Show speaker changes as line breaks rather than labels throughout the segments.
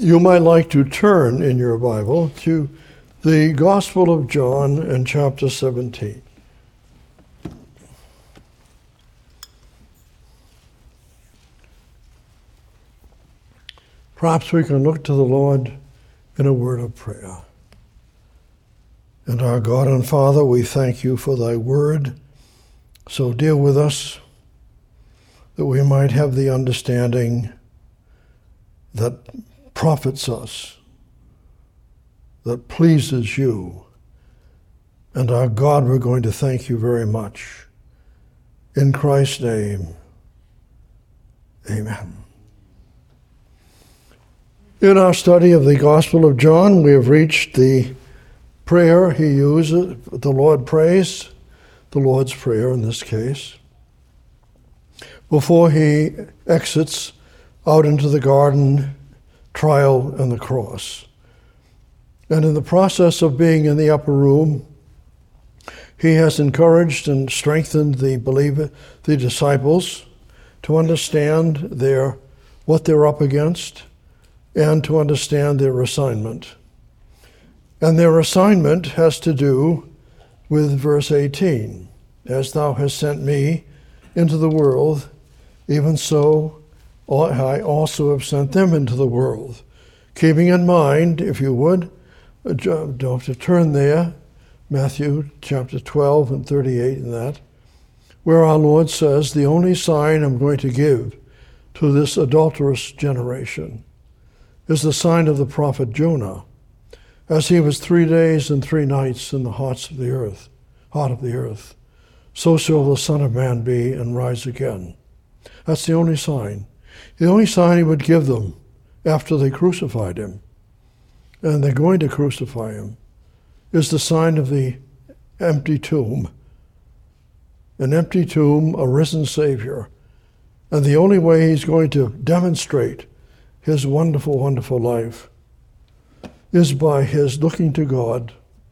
You might like to turn in your Bible to the Gospel of John and chapter 17. Perhaps we can look to the Lord in a word of prayer. And our God and Father, we thank you for thy word. So deal with us that we might have the understanding that profits us, that pleases you. And our God, we're going to thank you very much. In Christ's name, amen. In our study of the Gospel of John, we have reached the prayer he uses, the Lord prays, the Lord's Prayer in this case, before he exits out into the garden, trial, and the cross. And in the process of being in the upper room, he has encouraged and strengthened the disciples to understand what they're up against and to understand their assignment. And their assignment has to do with verse 18. As thou hast sent me into the world, even so I also have sent them into the world. Keeping in mind, if you would, don't have to turn there, Matthew chapter 12 and 38 and that, where our Lord says, the only sign I'm going to give to this adulterous generation is the sign of the prophet Jonah, as he was 3 days and 3 nights in the heart of the earth. So shall the Son of Man be and rise again. That's the only sign. The only sign he would give them after they crucified him, and they're going to crucify him, is the sign of the empty tomb. An empty tomb, a risen Savior. And the only way he's going to demonstrate his wonderful, wonderful life is by his looking to God,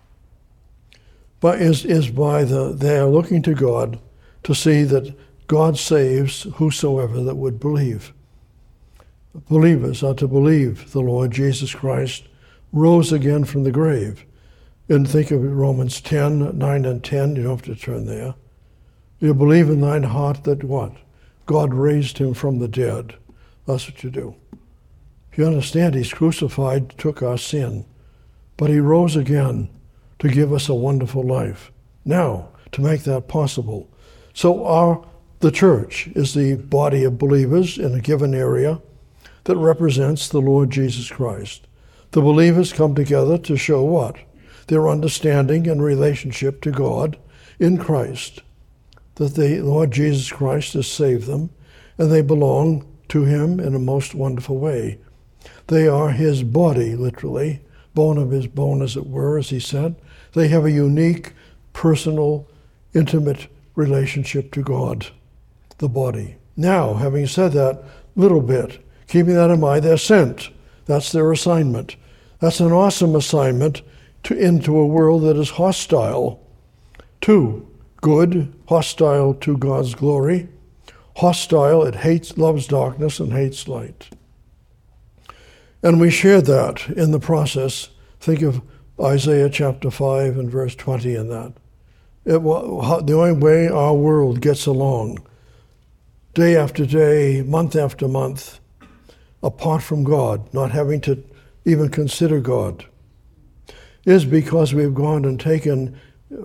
they are looking to God to see that God saves whosoever that would believe. Believers are to believe the Lord Jesus Christ rose again from the grave. And think of Romans 10, 9 and 10, you don't have to turn there. You believe in thine heart that what? God raised him from the dead. That's what you do. If you understand, he's crucified, took our sin, but he rose again to give us a wonderful life. Now, to make that possible. So the church is the body of believers in a given area that represents the Lord Jesus Christ. The believers come together to show what? Their understanding and relationship to God in Christ, that the Lord Jesus Christ has saved them, and they belong to him in a most wonderful way. They are his body, literally, bone of his bone, as it were, as he said. They have a unique, personal, intimate relationship to God, the body. Now, having said that little bit, keeping that in mind, they're sent. That's their assignment. That's an awesome assignment into a world that is hostile to good, hostile to God's glory, hostile, it loves darkness and hates light. And we share that in the process. Think of Isaiah chapter 5 and verse 20 in that. The only way our world gets along, day after day, month after month, apart from God, not having to even consider God, is because we've gone and taken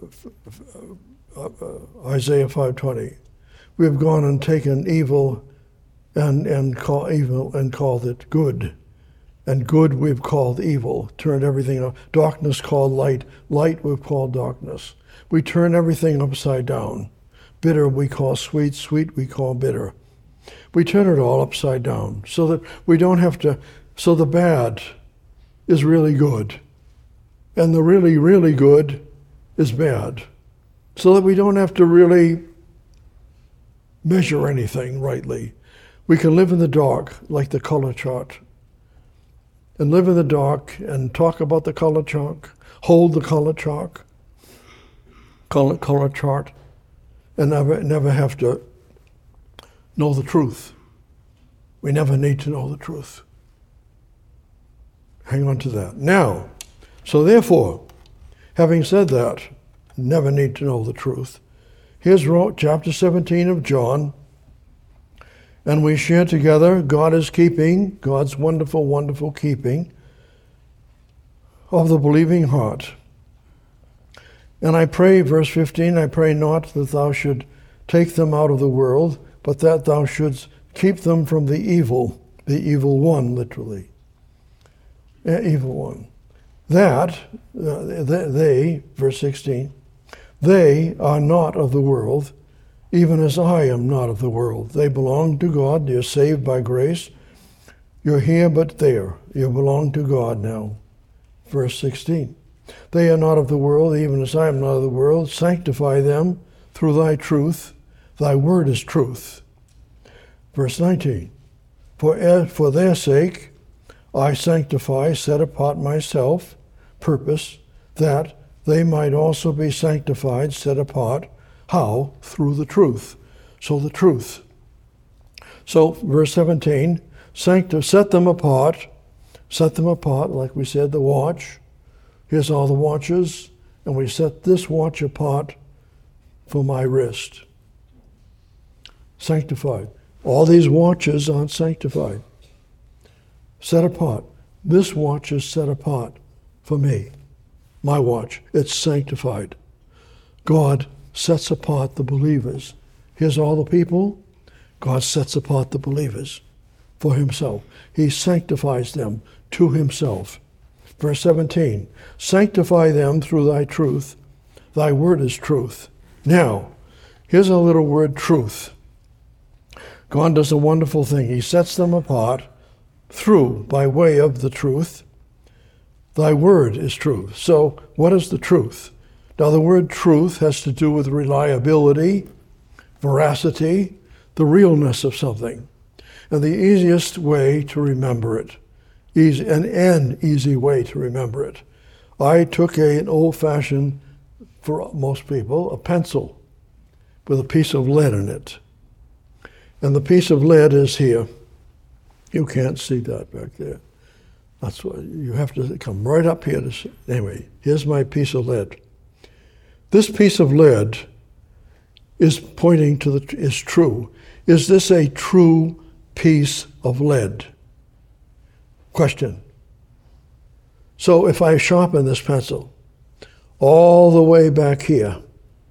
Isaiah 5:20. We've gone and taken evil and called it good. And good we've called evil, turned everything up. Darkness called light, light we've called darkness. We turn everything upside down. Bitter we call sweet, sweet we call bitter. We turn it all upside down so that we don't have to, so the bad is really good. And the really, really good is bad. So that we don't have to really measure anything rightly. We can live in the dark like the color chart. And live in the dark and talk about the color chart, hold the color chart, and never have to know the truth. We never need to know the truth. Hang on to that. Now, so therefore, having said that, never need to know the truth. Here's chapter 17 of John, and we share together. God is keeping, God's wonderful, wonderful keeping of the believing heart. And I pray, verse 15, I pray not that thou should take them out of the world, but that thou shouldst keep them from the evil one, literally. Evil one. That, they, verse 16, they are not of the world, even as I am not of the world. They belong to God. You're saved by grace. You're here but there. You belong to God now. Verse 16. They are not of the world, even as I am not of the world. Sanctify them through thy truth. Thy word is truth. Verse 19. For their sake I sanctify, set apart myself, purpose, that they might also be sanctified, set apart. How? Through the truth. So the truth. So verse 17, set them apart, like we said, the watch. Here's all the watches, and we set this watch apart for my wrist. Sanctified. All these watches aren't sanctified. Set apart. This watch is set apart for me. My watch. It's sanctified. God sets apart the believers. Here's all the people. God sets apart the believers for himself. He sanctifies them to himself. Verse 17, sanctify them through thy truth. Thy word is truth. Now, here's a little word, truth. God does a wonderful thing. He sets them apart through, by way of the truth. Thy word is truth. So, what is the truth? Now, the word truth has to do with reliability, veracity, the realness of something. And the easiest way to remember it, an easy way to remember it. I took an old-fashioned, for most people, a pencil with a piece of lead in it. And the piece of lead is here. You can't see that back there. That's why you have to come right up here to see. Anyway, here's my piece of lead. This piece of lead is pointing to is true. Is this a true piece of lead? Question. So if I sharpen this pencil all the way back here,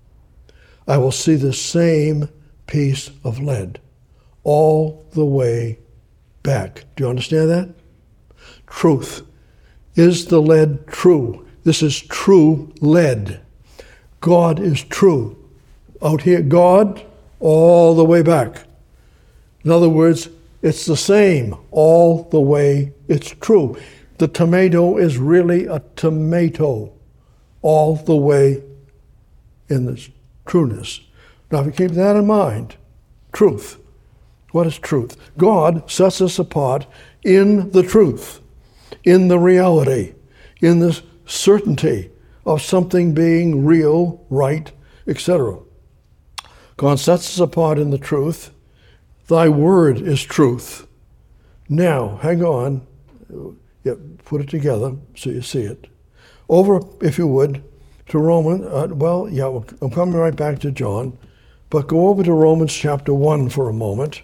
I will see the same piece of lead all the way back. Do you understand that? Truth. Is the lead true? This is true lead. God is true. Out here, God, all the way back. In other words, it's the same all the way. It's true. The tomato is really a tomato all the way in this trueness. Now, if you keep that in mind, truth. What is truth? God sets us apart in the truth, in the reality, in the certainty of something being real, right, etc. God sets us apart in the truth. Thy word is truth. Now, hang on. Put it together so you see it. Over, if you would, to Romans. I'm coming right back to John. But go over to Romans chapter 1 for a moment.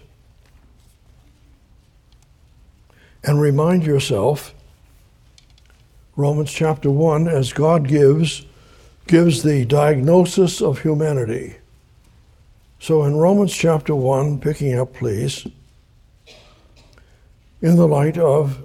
And remind yourself, Romans chapter 1, as God gives the diagnosis of humanity. So in Romans chapter 1, picking up, please, in the light of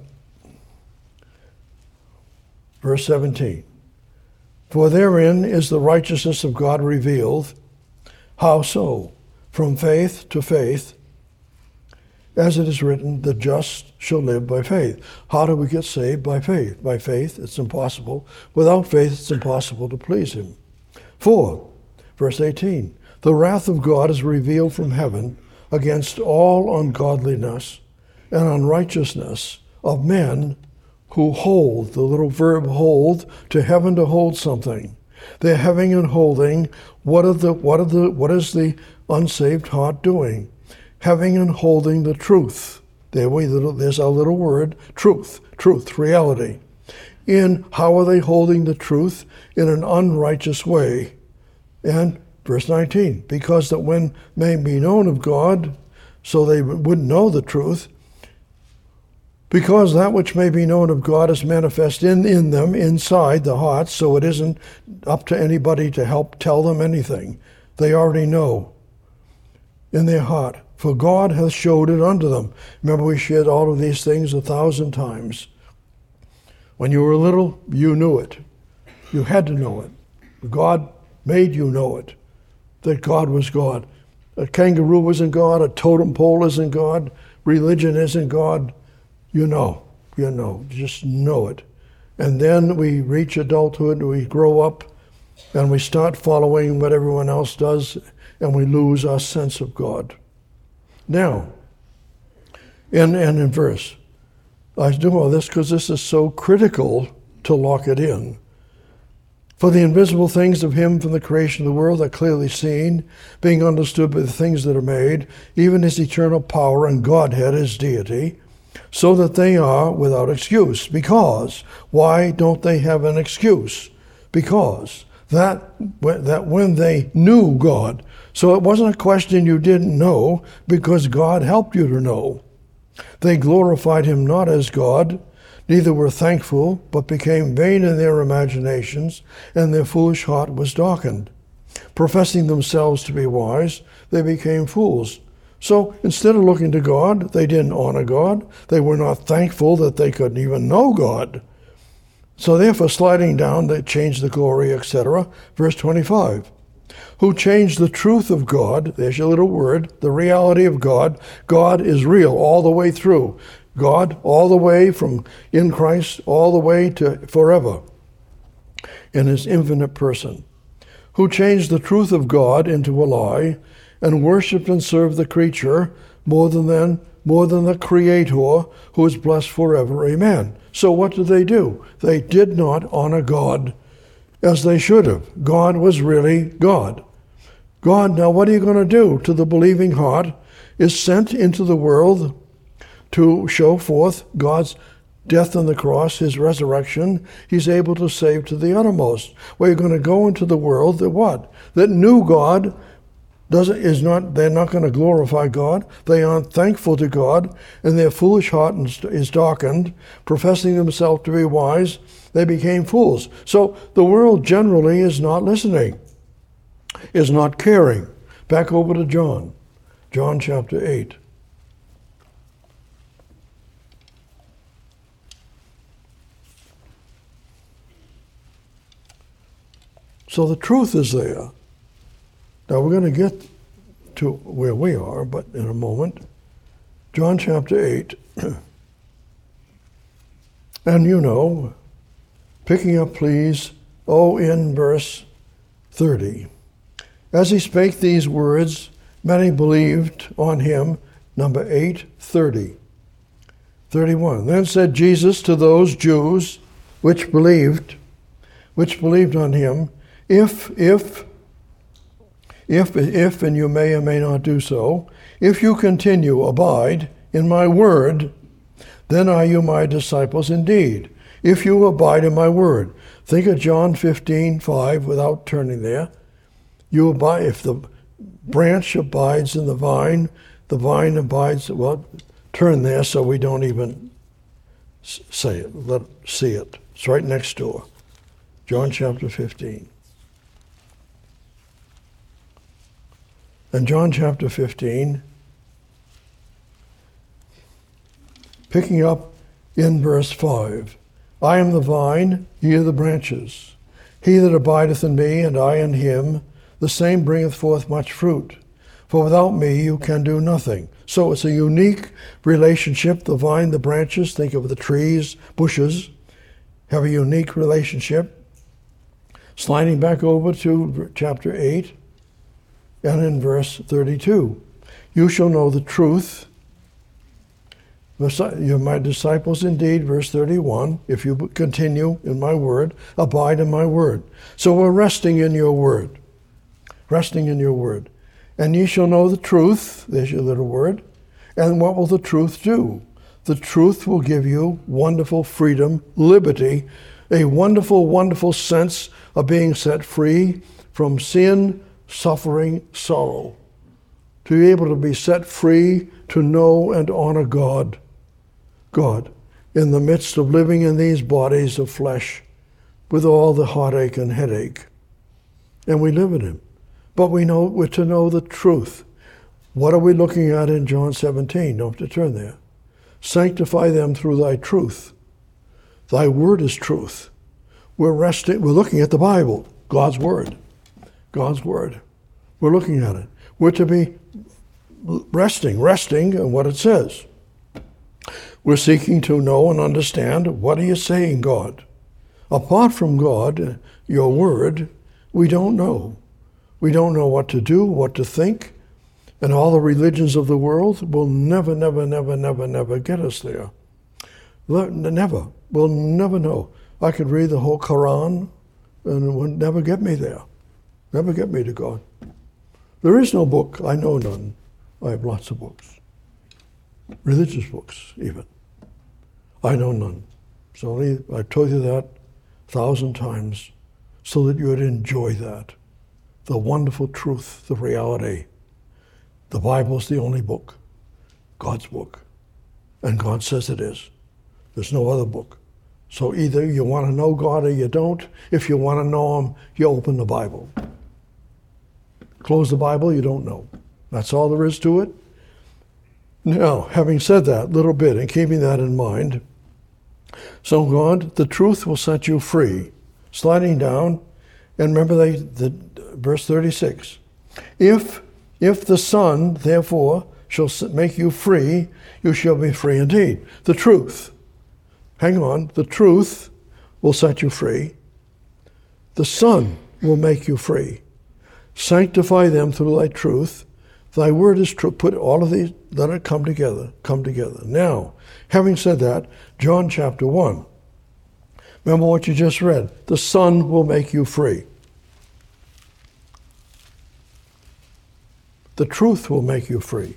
verse 17. For therein is the righteousness of God revealed. How so? From faith to faith, as it is written, the just shall live by faith. How do we get saved? By faith. By faith, it's impossible. Without faith, it's impossible to please him. 4, verse 18. The wrath of God is revealed from heaven against all ungodliness and unrighteousness of men who hold, the little verb hold, to heaven to hold something. They're having and holding. What is the unsaved heart doing? Having and holding the truth. There's our little word, truth. truth, reality. In how are they holding the truth? In an unrighteous way. And verse 19, because that when may be known of God, so they wouldn't know the truth, because that which may be known of God is manifest in them, inside the heart, so it isn't up to anybody to help tell them anything. They already know in their heart. For God hath showed it unto them. Remember, we shared all of these things 1,000 times. When you were little, you knew it. You had to know it. God made you know it, that God was God. A kangaroo isn't God, a totem pole isn't God, religion isn't God. You know, just know it. And then we reach adulthood, we grow up, and we start following what everyone else does, and we lose our sense of God. Now, in verse, I do all this because this is so critical to lock it in. For the invisible things of him from the creation of the world are clearly seen, being understood by the things that are made, even his eternal power and Godhead, his deity, so that they are without excuse. Because, why don't they have an excuse? Because that when they knew God, so it wasn't a question you didn't know, because God helped you to know. They glorified him not as God, neither were thankful, but became vain in their imaginations, and their foolish heart was darkened. Professing themselves to be wise, they became fools. So instead of looking to God, they didn't honor God. They were not thankful that they could even know God. So therefore, sliding down, they changed the glory, etc. Verse 25. Who changed the truth of God, there's your little word, the reality of God. God is real all the way through. God all the way from in Christ, all the way to forever in his infinite person. Who changed the truth of God into a lie, and worshipped and served the creature more than the Creator, who is blessed forever. Amen. So what did they do? They did not honor God as they should have. God was really God. God, now what are you going to do to the believing heart, is sent into the world to show forth God's death on the cross, his resurrection. He's able to save to the uttermost. Well, you're going to go into the world that what? That knew God, they're not going to glorify God. They aren't thankful to God, and their foolish heart is darkened. Professing themselves to be wise, they became fools. So the world generally is not listening, is not caring. Back over to John chapter 8. So the truth is there. Now we're going to get to where we are, but in a moment. John chapter 8. And picking up please, in verse 30. As he spake these words, many believed on him. Number 8, 30. 31. Then said Jesus to those Jews which believed on him, if, and you may or may not do so, if you abide in my word, then are you my disciples indeed. If you abide in my word. Think of John 15:5 without turning there. You abide, if the branch abides in the vine abides, turn there so we don't even say it, see it. It's right next door. John chapter 15. And John chapter 15, picking up in verse 5, I am the vine, ye are the branches. He that abideth in me, and I in him, the same bringeth forth much fruit. For without me you can do nothing. So it's a unique relationship. The vine, the branches, think of the trees, bushes, have a unique relationship. Sliding back over to chapter 8, and in verse 32, you shall know the truth. You're my disciples indeed, verse 31, if you continue in my word, abide in my word. So we're resting in your word. Resting in your word. And ye shall know the truth, there's your little word. And what will the truth do? The truth will give you wonderful freedom, liberty, a wonderful, wonderful sense of being set free from sin, suffering, sorrow. To be able to be set free to know and honor God. God, in the midst of living in these bodies of flesh with all the heartache and headache. And we live in Him. But we're to know the truth. What are we looking at in John 17? Don't have to turn there. Sanctify them through thy truth. Thy word is truth. We're looking at the Bible, God's word. God's word. We're looking at it. We're to be resting in what it says. We're seeking to know and understand, what are you saying, God? Apart from God, your word, we don't know. We don't know what to do, what to think, and all the religions of the world will never get us there. Never. We'll never know. I could read the whole Quran, and it would never get me there. Never get me to God. There is no book. I know none. I have lots of books. Religious books, even. I know none. So I told you that 1,000 times so that you would enjoy that. The wonderful truth, the reality. The Bible's the only book. God's book. And God says it is. There's no other book. So either you want to know God or you don't. If you want to know Him, you open the Bible. Close the Bible, you don't know. That's all there is to it. Now, having said that little bit and keeping that in mind, so God, the truth will set you free. Sliding down, and remember the verse 36. If the Son, therefore, shall make you free, you shall be free indeed. The truth. Hang on. The truth will set you free. The Son will make you free. Sanctify them through thy truth. Thy word is true. Put all of these, let it come together. Now, having said that, John chapter 1. Remember what you just read. The Son will make you free. The truth will make you free.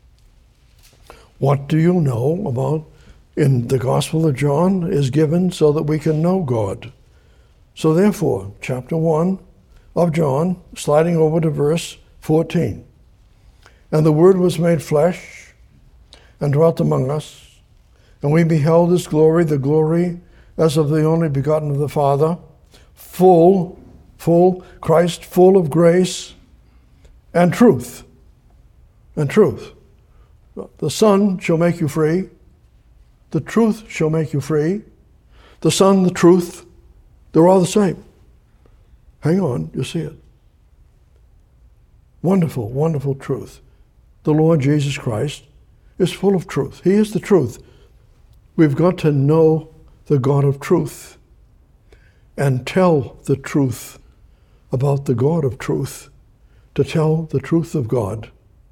What do you know about in the Gospel of John is given so that we can know God. So therefore, chapter 1 of John, sliding over to verse 14. And the Word was made flesh and dwelt among us, and we beheld His glory, the glory as of the only begotten of the Father, full, Christ, full of grace and truth. And truth. The Son shall make you free. The truth shall make you free. The Son, the truth, they're all the same. Hang on, you see it. Wonderful, wonderful truth. The Lord Jesus Christ is full of truth. He is the truth. We've got to know the God of truth and tell the truth about the God of truth, to tell the truth of God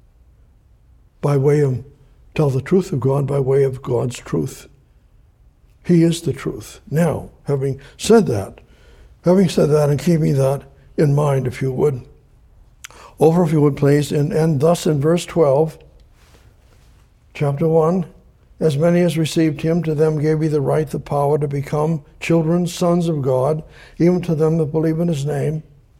tell the truth of God by way of God's truth. He is the truth. Now, having said that and keeping that in mind, if you would, please, and thus in verse 12, chapter 1, as many as received Him, to them gave He the right, the power to become children, sons of God, even to them that believe in His name,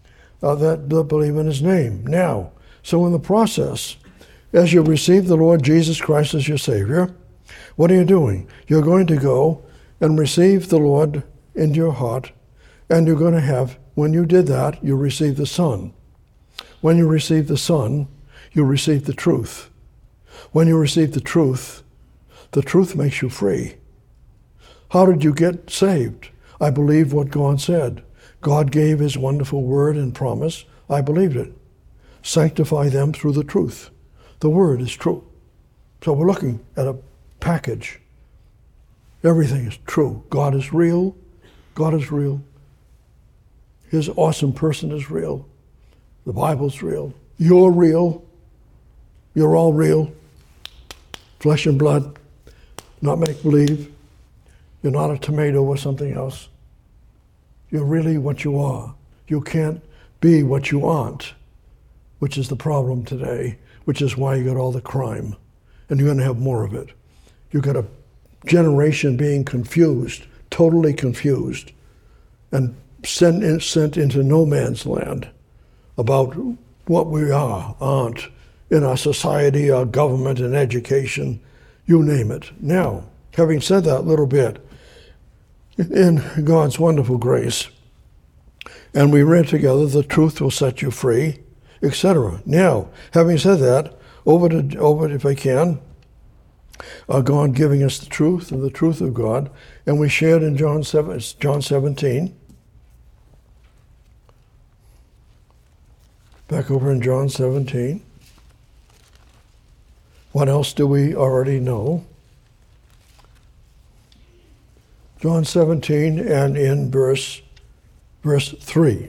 Now, so in the process, as you receive the Lord Jesus Christ as your Savior, what are you doing? You're going to go and receive the Lord into your heart, and you're going to have, when you did that, you receive the Son. When you receive the Son, you receive the truth. When you receive the truth makes you free. How did you get saved? I believed what God said. God gave His wonderful word and promise. I believed it. Sanctify them through the truth. The word is true. So we're looking at a package. Everything is true. God is real. God is real. His awesome person is real. The Bible's real. You're real. You're all real. Flesh and blood. Not make-believe. You're not a tomato or something else. You're really what you are. You can't be what you aren't, which is the problem today, which is why you got all the crime. And you're going to have more of it. You've got to generation being confused, totally confused, and sent into no man's land about what we aren't in our society, our government, and education, you name it. Now, having said that little bit, in God's wonderful grace, and we read together, the truth will set you free, etc. Now, having said that, over to if I can, God giving us the truth and the truth of God, and we shared in John 17. Back over in John 17. What else do we already know? John 17 and in verse 3.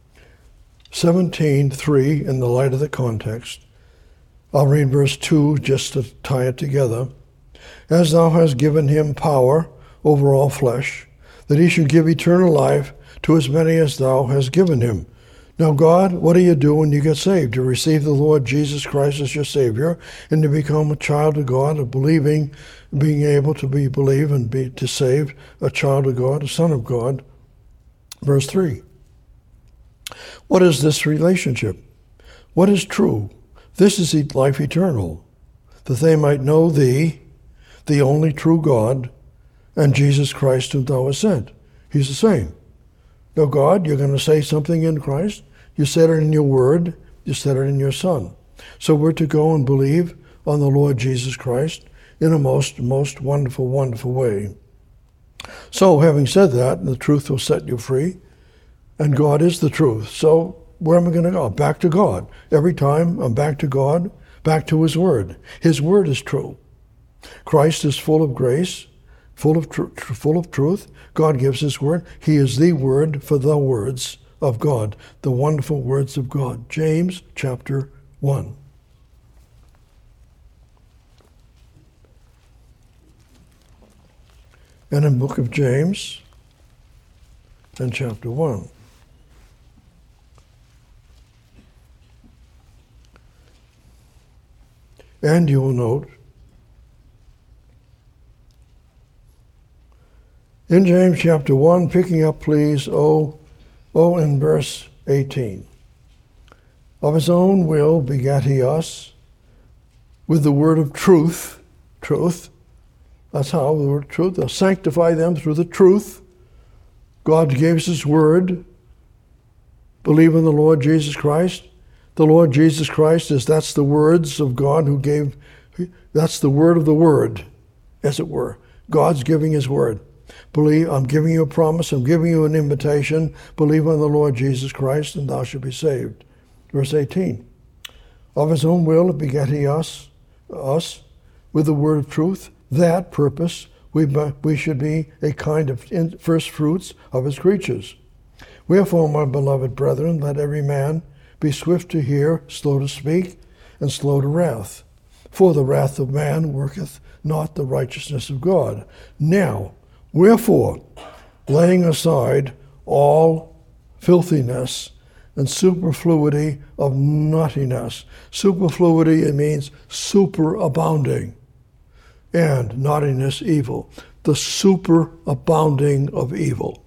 17:3 in the light of the context. I'll read verse 2 just to tie it together. As thou hast given him power over all flesh, that he should give eternal life to as many as thou hast given him. Now, God, what do you do when you get saved? You receive the Lord Jesus Christ as your Savior, and to become a child of God, of believing, being able to believe and be saved, a child of God, a son of God. Verse 3. What is this relationship? What is true? This is life eternal, that they might know thee, the only true God, and Jesus Christ whom thou hast sent. He's the same. Now, God, you're going to say something in Christ. You said it in your word. You said it in your Son. So we're to go and believe on the Lord Jesus Christ in a most wonderful, wonderful way. So, having said that, the truth will set you free, and God is the truth. So, where am I going to go? Back to God. Every time I'm back to God, back to His Word. His Word is true. Christ is full of grace, full of truth. God gives His Word. He is the Word for the words of God, the wonderful words of God. James chapter 1. And in the book of James, and chapter 1. And you will note, in James chapter 1, picking up, please, in verse 18. Of his own will begat he us with the word of truth. Truth. That's how the word truth. They'll sanctify them through the truth. God gave us His word. Believe in the Lord Jesus Christ. The Lord Jesus Christ that's the words of God who gave, that's the word of the word, as it were. God's giving His word. Believe, I'm giving you a promise, I'm giving you an invitation. Believe on the Lord Jesus Christ and thou shalt be saved. Verse 18. Of His own will begat He us with the word of truth. That purpose, we should be a kind of first fruits of His creatures. Wherefore, my beloved brethren, let every man be swift to hear, slow to speak, and slow to wrath. For the wrath of man worketh not the righteousness of God. Now, wherefore, laying aside all filthiness and superfluity of naughtiness. Superfluity, it means superabounding. And naughtiness, evil. The superabounding of evil.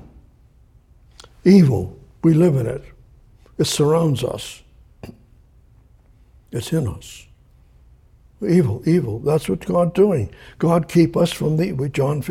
Evil, we live in it. It surrounds us. It's in us. Evil, that's what God's doing. God keep us from John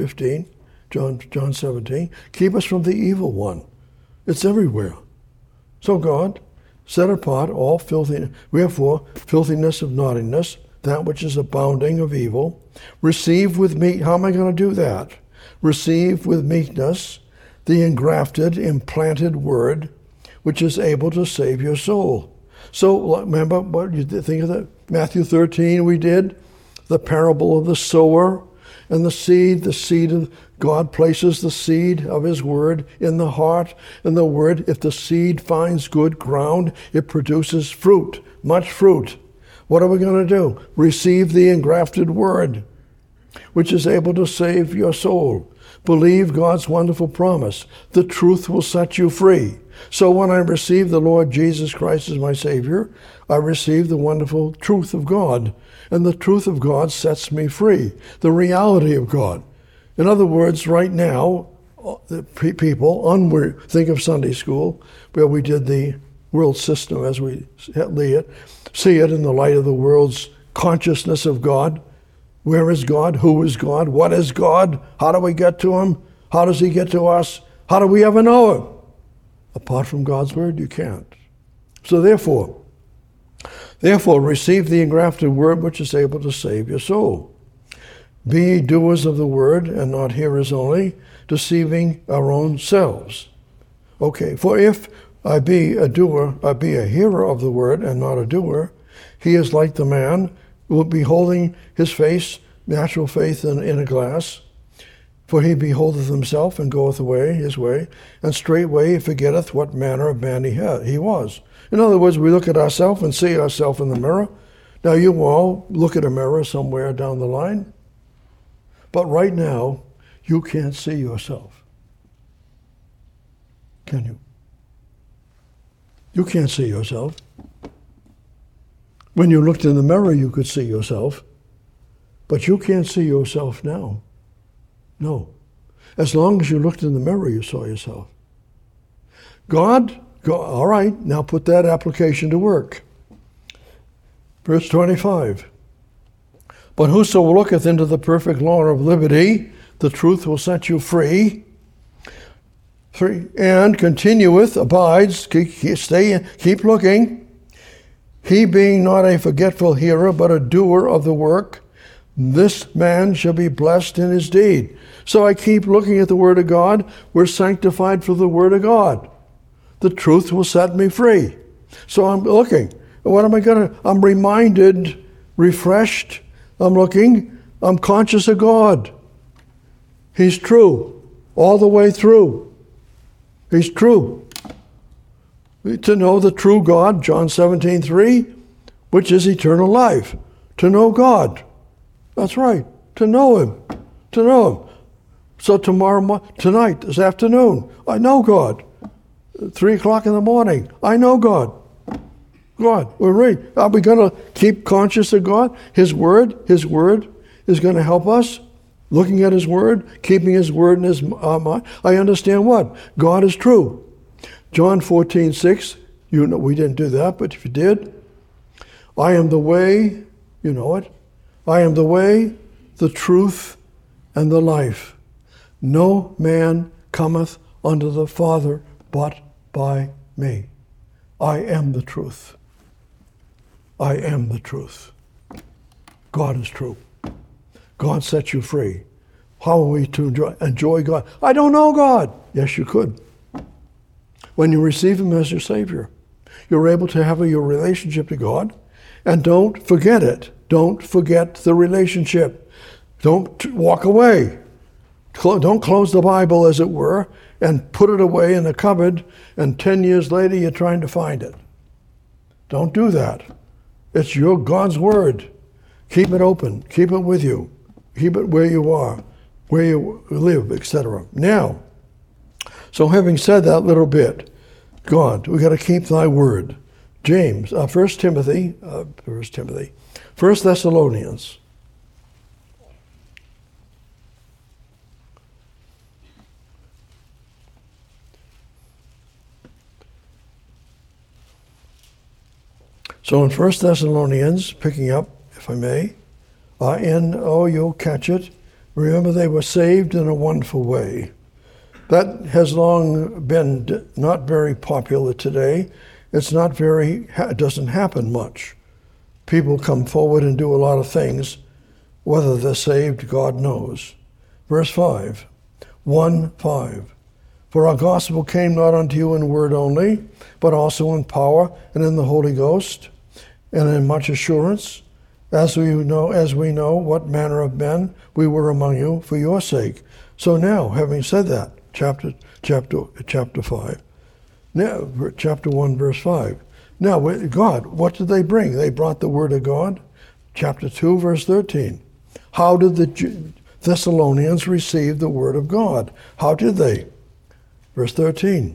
17, keep us from the evil one. It's everywhere. So God set apart all filthiness, wherefore filthiness of naughtiness, that which is abounding of evil, receive with meek. How am I going to do that? Receive with meekness the engrafted, implanted word, which is able to save your soul. So remember what you think of that? Matthew 13 we did, the parable of the sower and the seed of God places the seed of His word in the heart, and the word, if the seed finds good ground, it produces fruit, much fruit. What are we going to do? Receive the engrafted word, which is able to save your soul. Believe God's wonderful promise. The truth will set you free. So when I receive the Lord Jesus Christ as my Savior, I receive the wonderful truth of God. And the truth of God sets me free. The reality of God. In other words, right now, the people, think of Sunday school, where we did the world system as we see it in the light of the world's consciousness of God. Where is God? Who is God? What is God? How do we get to him? How does he get to us? How do we ever know him? Apart from God's word, you can't. So therefore, receive the engrafted word which is able to save your soul. Be ye doers of the word and not hearers only, deceiving our own selves. Okay, for if I be a hearer of the word and not a doer, he is like the man who will beholding his face, natural faith in a glass. For he beholdeth himself and goeth away his way, and straightway he forgetteth what manner of man he was. In other words, we look at ourselves and see ourselves in the mirror. Now you all look at a mirror somewhere down the line, but right now you can't see yourself. Can you? You can't see yourself. When you looked in the mirror, you could see yourself, but you can't see yourself now. No. As long as you looked in the mirror, you saw yourself. God, all right, now put that application to work. Verse 25. But whoso looketh into the perfect law of liberty, the truth will set you free. And continueth, abides, keep looking. He being not a forgetful hearer, but a doer of the work, this man shall be blessed in his deed. So I keep looking at the Word of God. We're sanctified for the Word of God. The truth will set me free. So I'm looking. What am I going to? I'm reminded, refreshed. I'm looking. I'm conscious of God. He's true all the way through. He's true. To know the true God, John 17:3, which is eternal life. To know God. That's right. To know him. To know him. So tonight, this afternoon, I know God. 3 o'clock in the morning, I know God. God, we're reading. Are we going to keep conscious of God? His word is going to help us. Looking at his word, keeping his word in his mind. I understand what? God is true. John 14:6, you know, we didn't do that, but if you did, I am the way, you know it. I am the way, the truth, and the life. No man cometh unto the Father but by me. I am the truth. I am the truth. God is true. God sets you free. How are we to enjoy God? I don't know God. Yes, you could. When you receive him as your Savior, you're able to have your relationship to God. And don't forget it. Don't forget the relationship. Don't walk away. Don't close the Bible, as it were, and put it away in the cupboard, and 10 years later you're trying to find it. Don't do that. It's your God's Word. Keep it open. Keep it with you. Keep it where you are, where you live, etc. Now, so having said that little bit, God, we got to keep thy word. James, 1 Thessalonians. So in 1 Thessalonians, picking up, if I may, you'll catch it. Remember, they were saved in a wonderful way. That has long been not very popular today. It doesn't happen much. People come forward and do a lot of things. Whether they're saved, God knows. Verse 5, 1:5. For our gospel came not unto you in word only, but also in power and in the Holy Ghost, and in much assurance, as we know what manner of men we were among you for your sake. So now, having said that, chapter 5. Now, chapter 1, verse 5. Now, God, what did they bring? They brought the word of God. Chapter 2, verse 13. How did Thessalonians received the word of God. How did they? Verse 13.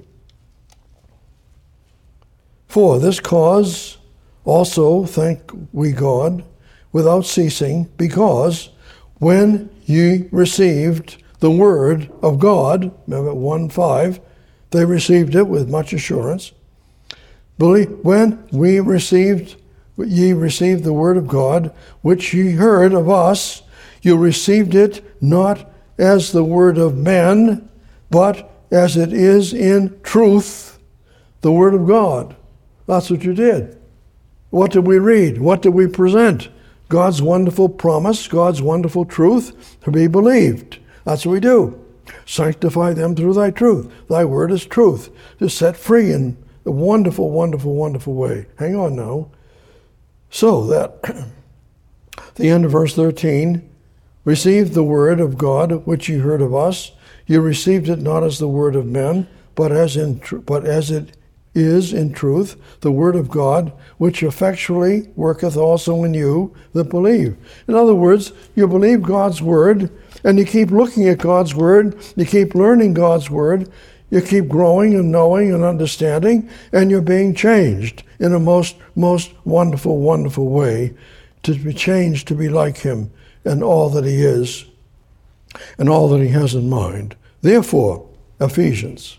For this cause also thank we God without ceasing, because when ye received the word of God, remember 1:5, they received it with much assurance. When ye received the word of God, which ye heard of us, you received it not as the word of men, but as it is in truth, the word of God. That's what you did. What did we read? What did we present? God's wonderful promise, God's wonderful truth to be believed. That's what we do. Sanctify them through thy truth. Thy word is truth. To set free in a wonderful, wonderful, wonderful way. Hang on now. So that, the end of verse 13, received the word of God which ye heard of us. You received it not as the word of men, but as it is in truth the word of God, which effectually worketh also in you that believe. In other words, you believe God's word, and you keep looking at God's word, you keep learning God's word, you keep growing and knowing and understanding, and you're being changed in a most wonderful, wonderful way, to be changed to be like him and all that he is and all that he has in mind. Therefore, Ephesians.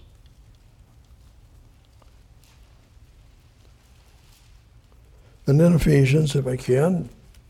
And then Ephesians, if I can.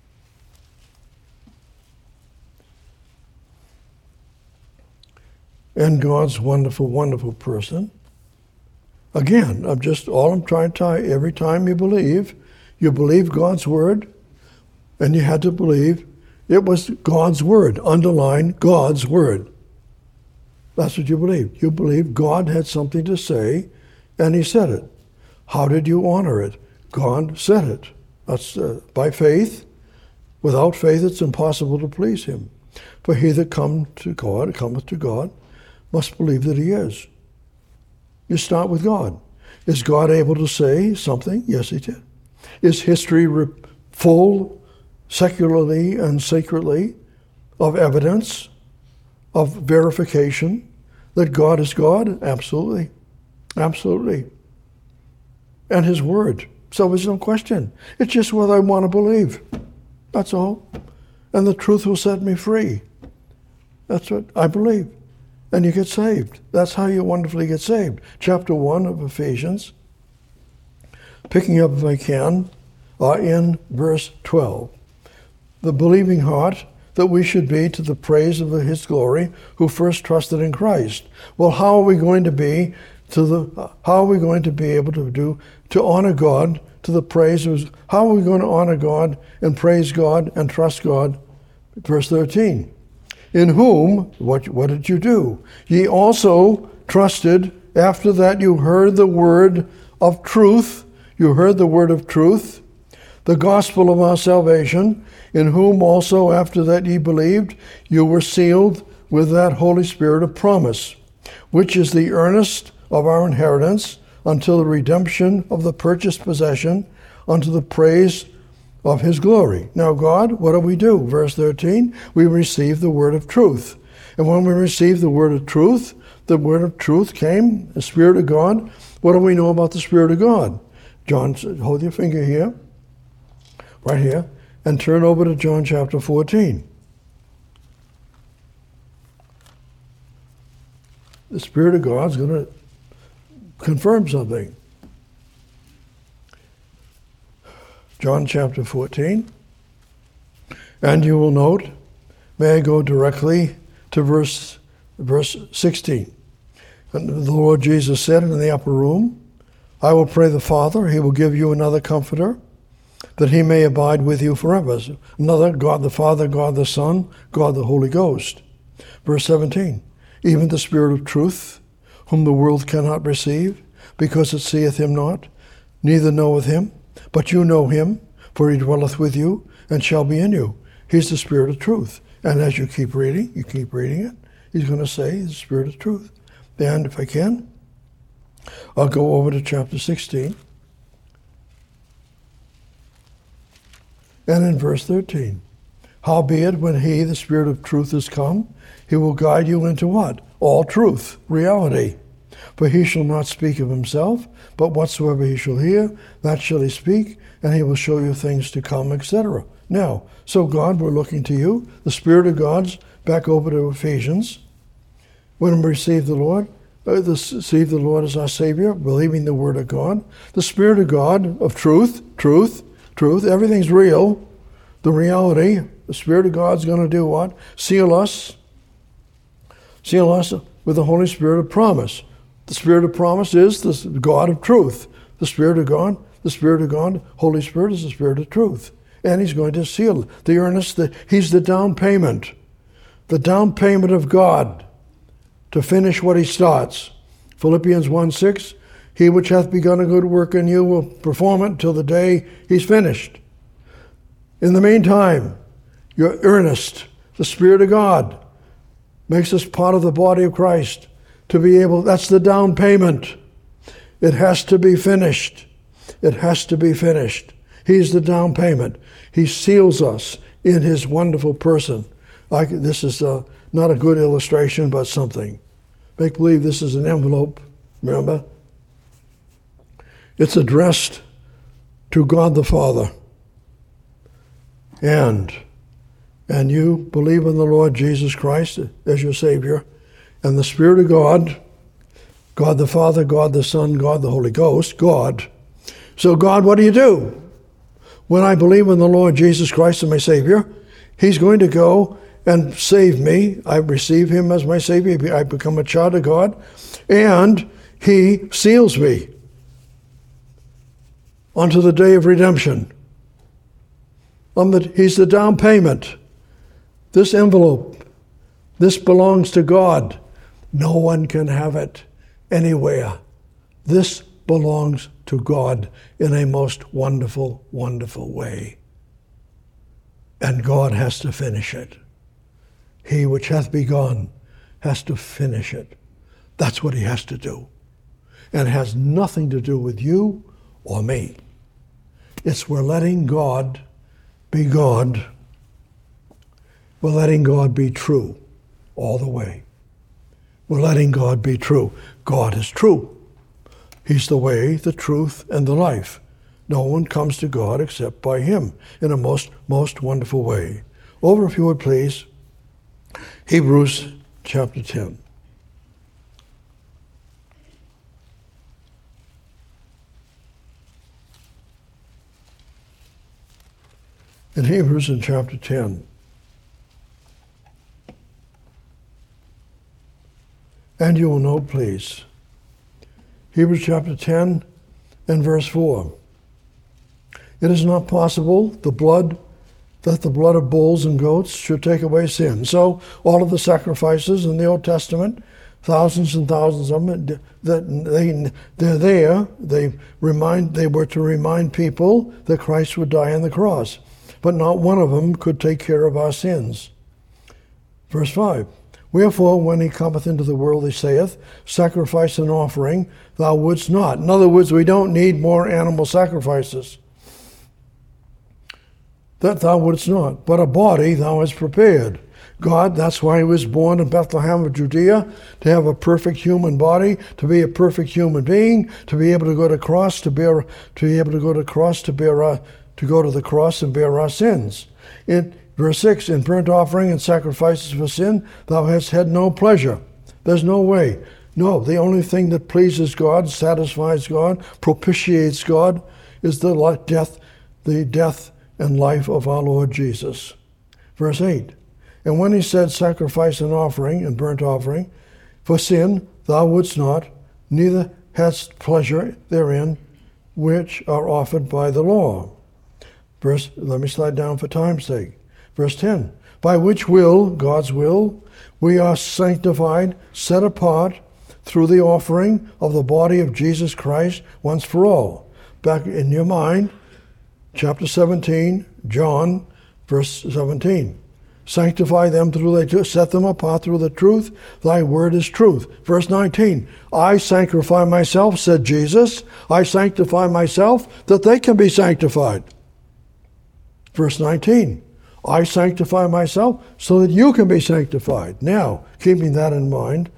And God's wonderful, wonderful person. Again, all I'm trying to tell you, every time you believe God's word, and you had to believe it was God's word. Underline God's word. That's what you believed. You believed God had something to say, and he said it. How did you honor it? God said it. That's by faith. Without faith, it's impossible to please him. For he that cometh to God, must believe that he is. You start with God. Is God able to say something? Yes, he did. Is history full, secularly and sacredly, of evidence, of verification that God is God? Absolutely. Absolutely. And his word. So there's no question. It's just what I want to believe. That's all. And the truth will set me free. That's what I believe. And you get saved. That's how you wonderfully get saved. Chapter 1 of Ephesians, picking up if I can, in verse 12. The believing heart that we should be to the praise of his glory, who first trusted in Christ. Well, how are we going to be able to honor God to the praise of, how are we going to honor God and praise God and trust God? Verse 13. In whom, what did you do? Ye also trusted, after that you heard the word of truth. You heard the word of truth, the gospel of our salvation, in whom also after that ye believed, you were sealed with that Holy Spirit of promise, which is the earnest of our inheritance until the redemption of the purchased possession, unto the praise of his glory. Now God, what do? Verse 13, we receive the word of truth. And when we receive the word of truth came, the Spirit of God. What do we know about the Spirit of God? John, hold your finger here, right here, and turn over to John chapter 14. The Spirit of God's going to confirm something. John chapter 14. And you will note, may I go directly to verse 16. And the Lord Jesus said in the upper room, I will pray the Father, he will give you another comforter, that he may abide with you forever. Another, God the Father, God the Son, God the Holy Ghost. Verse 17, even the Spirit of truth, whom the world cannot receive, because it seeth him not, neither knoweth him, but you know him, for he dwelleth with you, and shall be in you. He's the Spirit of truth. And as you keep reading it, he's going to say the Spirit of truth. And if I can, I'll go over to chapter 16. And in verse 13, Howbeit, when he, the Spirit of truth, is come, he will guide you into what? All truth, reality. For he shall not speak of himself, but whatsoever he shall hear, that shall he speak, and he will show you things to come, etc. Now, so God, we're looking to you. The Spirit of God's back over to Ephesians. When we receive the Lord as our Savior, believing the Word of God. The Spirit of God of truth, everything's real. The reality, the Spirit of God's going to do what? Seal us with the Holy Spirit of promise. The Spirit of promise is the God of truth. The Spirit of God, Holy Spirit is the Spirit of truth. And he's going to seal the earnest, he's the down payment of God to finish what he starts. Philippians 1:6, he which hath begun a good work in you will perform it till the day he's finished. In the meantime, you're earnest. The Spirit of God makes us part of the body of Christ to be able, that's the down payment. It has to be finished. It has to be finished. He's the down payment. He seals us in his wonderful person. This is not a good illustration, but something. Make believe this is an envelope, remember? It's addressed to God the Father. And you believe in the Lord Jesus Christ as your Savior, and the Spirit of God, God the Father, God the Son, God the Holy Ghost, God. So God, what do? When I believe in the Lord Jesus Christ as my Savior, he's going to go and save me. I receive him as my Savior. I become a child of God, and he seals me unto the day of redemption. He's the down payment. This envelope, this belongs to God. No one can have it anywhere. This belongs to God in a most wonderful, wonderful way. And God has to finish it. He which hath begun has to finish it. That's what he has to do. And it has nothing to do with you or me. We're letting God be God. We're letting God be true all the way. We're letting God be true. God is true. He's the way, the truth, and the life. No one comes to God except by him in a most, most wonderful way. Over, if you would please, Hebrews chapter 10. In Hebrews in chapter 10. And you will note, please, Hebrews chapter 10 and verse 4. It is not possible that the blood of bulls and goats should take away sin. So all of the sacrifices in the Old Testament, thousands and thousands of them, they're there. They were to remind people that Christ would die on the cross. But not one of them could take care of our sins. Verse 5. Wherefore, when he cometh into the world, he saith, sacrifice and offering thou wouldst not. In other words, we don't need more animal sacrifices. That thou wouldst not. But a body thou hast prepared. God, that's why he was born in Bethlehem of Judea, to have a perfect human body, to be a perfect human being, to be able to go to the cross and bear our sins. In verse 6, in burnt offering and sacrifices for sin, thou hast had no pleasure. There's no way. No, the only thing that pleases God, satisfies God, propitiates God, is the death and life of our Lord Jesus. Verse 8, and when he said sacrifice and offering and burnt offering, for sin thou wouldst not, neither hadst pleasure therein, which are offered by the law. Let me slide down for time's sake. Verse 10, by which will, God's will, we are sanctified, set apart, through the offering of the body of Jesus Christ once for all. Back in your mind, chapter 17, John, verse 17. Sanctify them set them apart through the truth. Thy word is truth. Verse 19, I sanctify myself, said Jesus. I sanctify myself that they can be sanctified. Verse 19, I sanctify myself so that you can be sanctified. Now, keeping that in mind,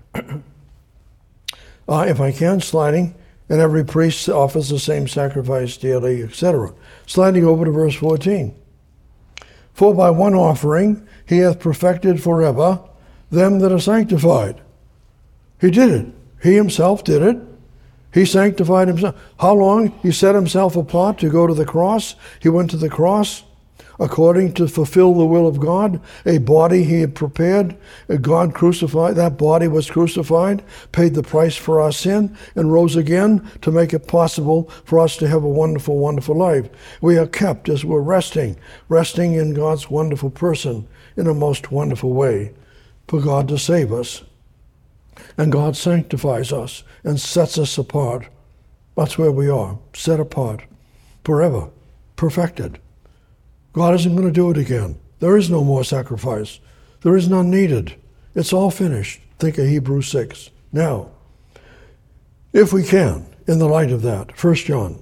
if I can, sliding, and every priest offers the same sacrifice daily, etc. Sliding over to verse 14. For by one offering he hath perfected forever them that are sanctified. He did it. He himself did it. He sanctified himself. How long? He set himself apart to go to the cross. He went to the cross according to fulfill the will of God. A body he had prepared. God crucified. That body was crucified, paid the price for our sin, and rose again to make it possible for us to have a wonderful, wonderful life. We are kept as we're resting in God's wonderful person in a most wonderful way for God to save us. And God sanctifies us and sets us apart. That's where we are, set apart, forever, perfected. God isn't going to do it again. There is no more sacrifice. There is none needed. It's all finished. Think of Hebrews 6. Now, if we can, in the light of that, 1 John,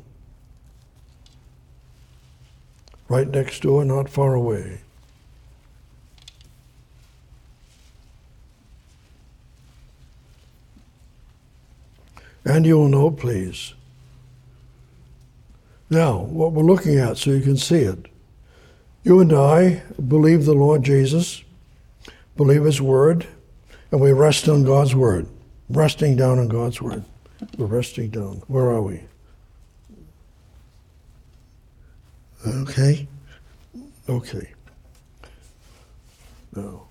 right next door, not far away. And you will note, please. Now, what we're looking at, so you can see it. You and I believe the Lord Jesus, believe his word, and we rest on God's word. Resting down on God's word. We're resting down. Where are we? Okay. Now.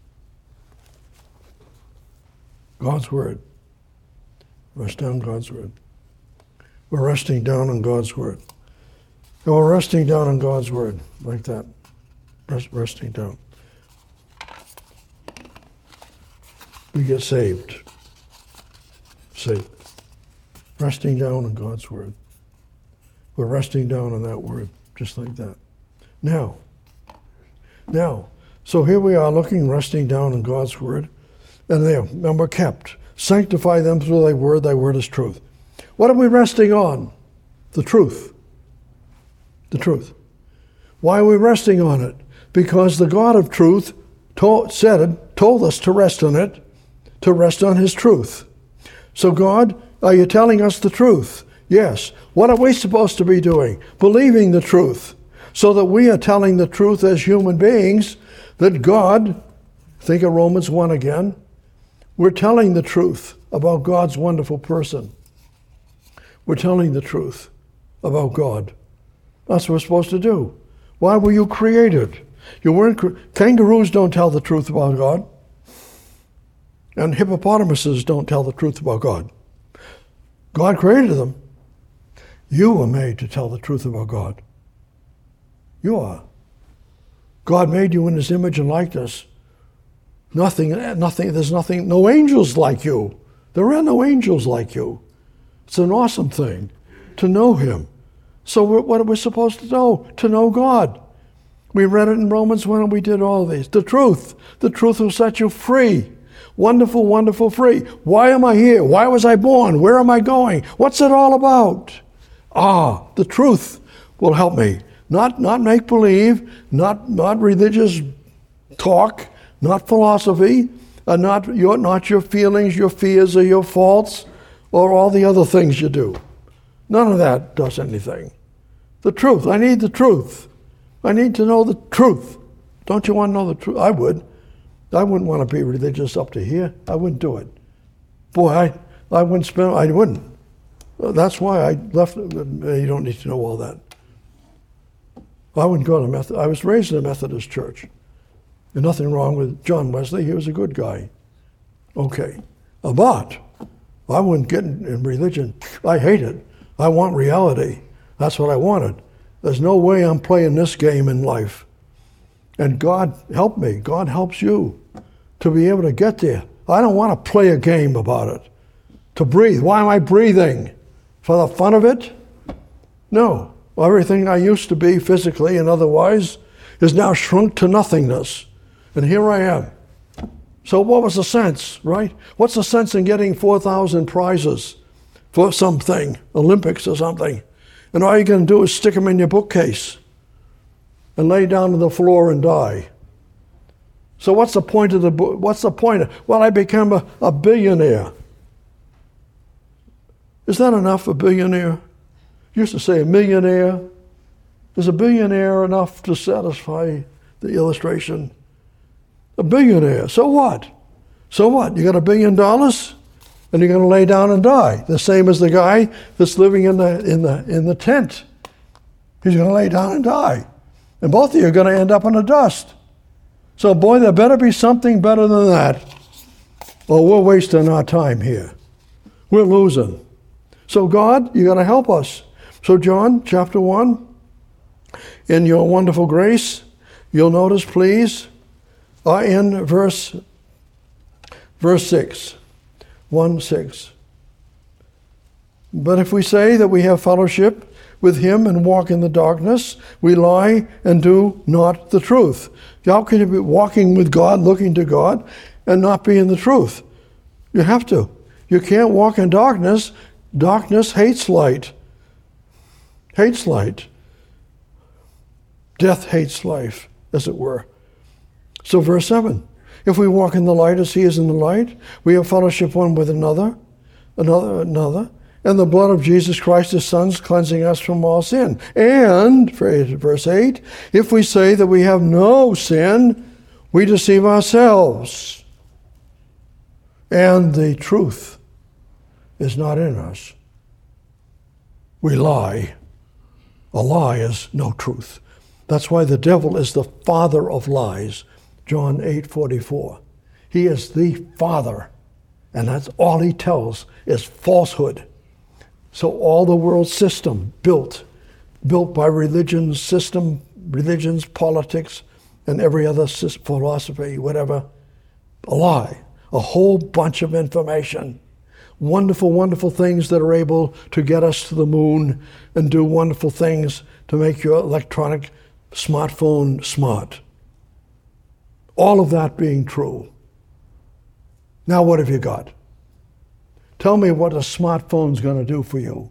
God's word. Rest down God's word. We're resting down on God's word. And we're resting down on God's word, like that. Resting down. We get saved. Saved. Resting down on God's word. We're resting down on that word, just like that. Now, so here we are looking, resting down on God's word, and we're kept. Sanctify them through thy word is truth. What are we resting on? The truth. The truth. Why are we resting on it? Because the God of truth told us to rest on it, to rest on his truth. So God, are you telling us the truth? Yes. What are we supposed to be doing? Believing the truth. So that we are telling the truth as human beings, that God, think of Romans 1 again, we're telling the truth about God's wonderful person. We're telling the truth about God. That's what we're supposed to do. Why were you created? You weren't. Kangaroos don't tell the truth about God. And hippopotamuses don't tell the truth about God. God created them. You were made to tell the truth about God. You are. God made you in his image and likeness. There's nothing, no angels like you. There are no angels like you. It's an awesome thing to know him. So what are we supposed to know? To know God. We read it in Romans 1 and we did all of these. The truth will set you free. Wonderful, wonderful free. Why am I here? Why was I born? Where am I going? What's it all about? The truth will help me. Not make-believe, not religious talk, not philosophy, not your feelings, your fears, or your faults, or all the other things you do. None of that does anything. The truth. I need the truth. I need to know the truth. Don't you want to know the truth? I would. I wouldn't want to be religious up to here. I wouldn't do it. Boy, I wouldn't. That's why I left. You don't need to know all that. I wouldn't go to Methodist. I was raised in a Methodist church. There's nothing wrong with John Wesley. He was a good guy. Okay. But I wouldn't get in religion. I hate it. I want reality. That's what I wanted. There's no way I'm playing this game in life. And God helped me. God helps you to be able to get there. I don't want to play a game about it. To breathe. Why am I breathing? For the fun of it? No. Everything I used to be physically and otherwise is now shrunk to nothingness. And here I am. So what was the sense, right? What's the sense in getting 4,000 prizes for something, Olympics or something, and all you're going to do is stick them in your bookcase? and lay down on the floor and die. So what's the point of what's the point? Well, I become a billionaire. Is that enough, a billionaire? Used to say a millionaire. Is a billionaire enough to satisfy the illustration? A billionaire, so what? So what? You got $1 billion and you're going to lay down and die. The same as the guy that's living in the tent. He's going to lay down and die. And both of you are going to end up in the dust. So boy, there better be something better than that. Or we're wasting our time here. We're losing. So God, you got to help us. So John chapter 1, in your wonderful grace, you'll notice, please, in verse 6, 1:6. But if we say that we have fellowship with him and walk in the darkness, we lie and do not the truth. How can you be walking with God, looking to God, and not be in the truth? You have to. You can't walk in darkness. Darkness hates light. Hates light. Death hates life, as it were. So verse 7, if we walk in the light as he is in the light, we have fellowship one with another, and the blood of Jesus Christ, his Son, cleansing us from all sin. And, verse 8, if we say that we have no sin, we deceive ourselves, and the truth is not in us. We lie. A lie is no truth. That's why the devil is the father of lies. John 8:44. He is the father, and that's all he tells is falsehood. So all the world system built by religions, politics, and every other philosophy, whatever, a lie, a whole bunch of information. Wonderful, wonderful things that are able to get us to the moon and do wonderful things to make your electronic smartphone smart. All of that being true. Now what have you got? Tell me what a smartphone's going to do for you.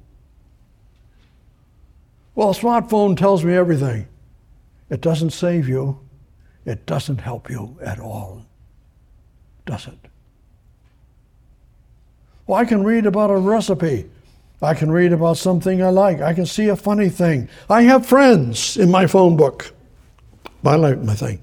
Well, a smartphone tells me everything. It doesn't save you. It doesn't help you at all. Does it? Well, I can read about a recipe. I can read about something I like. I can see a funny thing. I have friends in my phone book. My thing.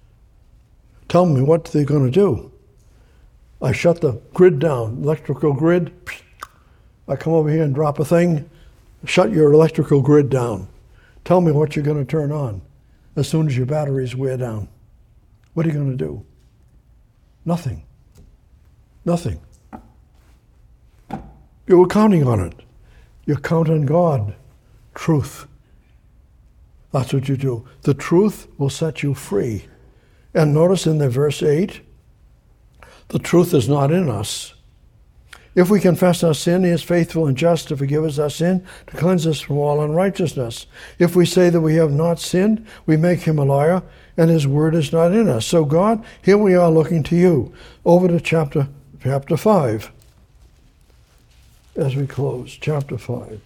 Tell me what they're going to do. I shut the grid down, electrical grid. I come over here and drop a thing. Shut your electrical grid down. Tell me what you're going to turn on as soon as your batteries wear down. What are you going to do? Nothing. Nothing. You were counting on it. You count on God. Truth. That's what you do. The truth will set you free. And notice in the verse 8, the truth is not in us. If we confess our sin, he is faithful and just to forgive us our sin, to cleanse us from all unrighteousness. If we say that we have not sinned, we make him a liar, and his word is not in us. So God, here we are looking to you. Over to chapter 5. As we close, chapter 5.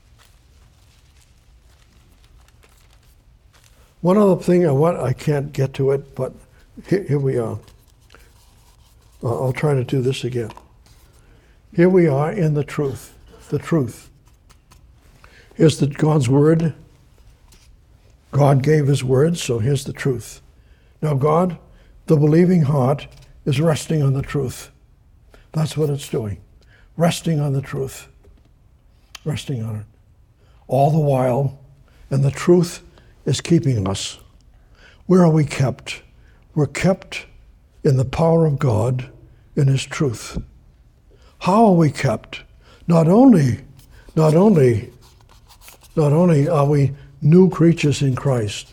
One other thing I can't get to it, but here we are. I'll try to do this again. Here we are in the truth. The truth. Here's God's word. God gave his word, so here's the truth. Now God, the believing heart, is resting on the truth. That's what it's doing. Resting on the truth. Resting on it. All the while, and the truth is keeping us. Where are we kept? We're kept in the power of God, in his truth. How are we kept? Not only are we new creatures in Christ,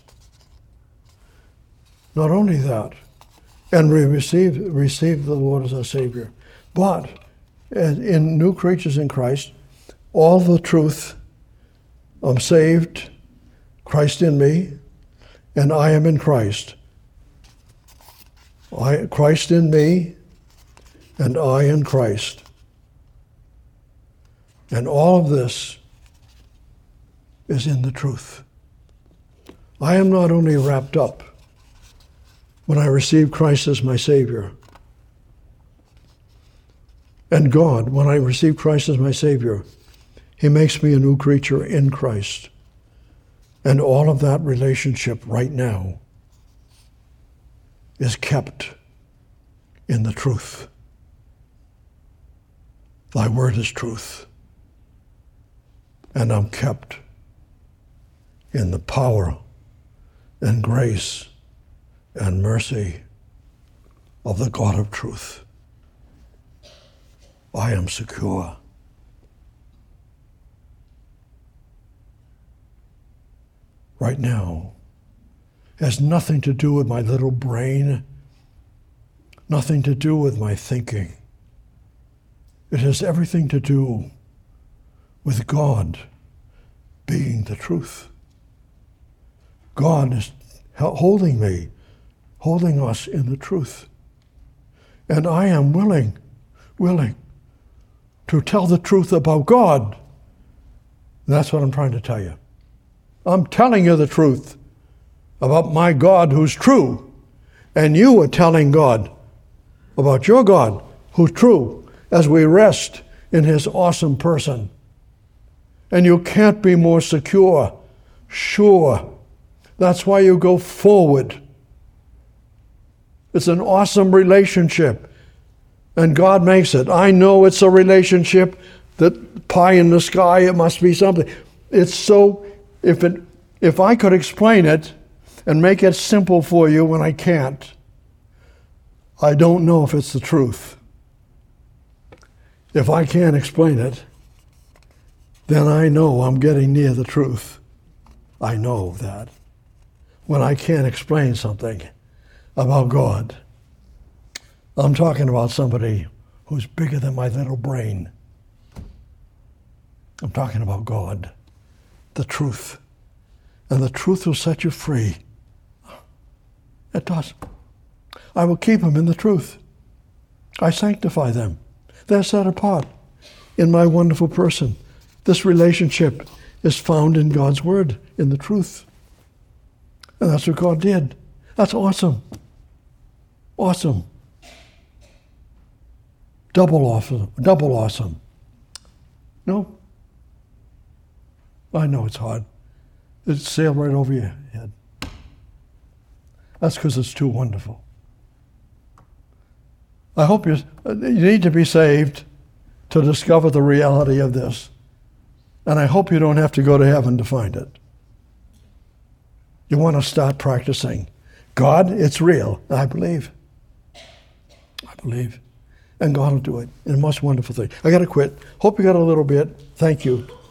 not only that, and we receive the Lord as our Savior, but in new creatures in Christ, all the truth, I'm saved, Christ in me, and I am in Christ. Christ in me, and I in Christ. And all of this is in the truth. I am not only wrapped up when I receive Christ as my Savior, and God, when I receive Christ as my Savior, He makes me a new creature in Christ. And all of that relationship right now is kept in the truth. Thy word is truth. And I'm kept in the power and grace and mercy of the God of truth. I am secure. Right now, it has nothing to do with my little brain, nothing to do with my thinking. It has everything to do with God being the truth. God is holding me, holding us in the truth. And I am willing to tell the truth about God. That's what I'm trying to tell you. I'm telling you the truth about my God who's true. And you are telling God about your God who's true as we rest in His awesome person. And you can't be more secure, sure. That's why you go forward. It's an awesome relationship. And God makes it. I know it's a relationship that pie in the sky, it must be something. It's so, if I could explain it and make it simple for you when I can't, I don't know if it's the truth. If I can't explain it, then I know I'm getting near the truth. I know that. When I can't explain something about God, I'm talking about somebody who's bigger than my little brain. I'm talking about God, the truth. And the truth will set you free. It does. I will keep them in the truth. I sanctify them. They're set apart in my wonderful person. This relationship is found in God's word, in the truth. And that's what God did. That's awesome. Awesome. Double awesome. No? I know it's hard. It sailed right over your head. That's because it's too wonderful. I hope you need to be saved to discover the reality of this. And I hope you don't have to go to heaven to find it. You want to start practicing. God, it's real. I believe. And God will do it in a most wonderful thing. I got to quit. Hope you got a little bit. Thank you.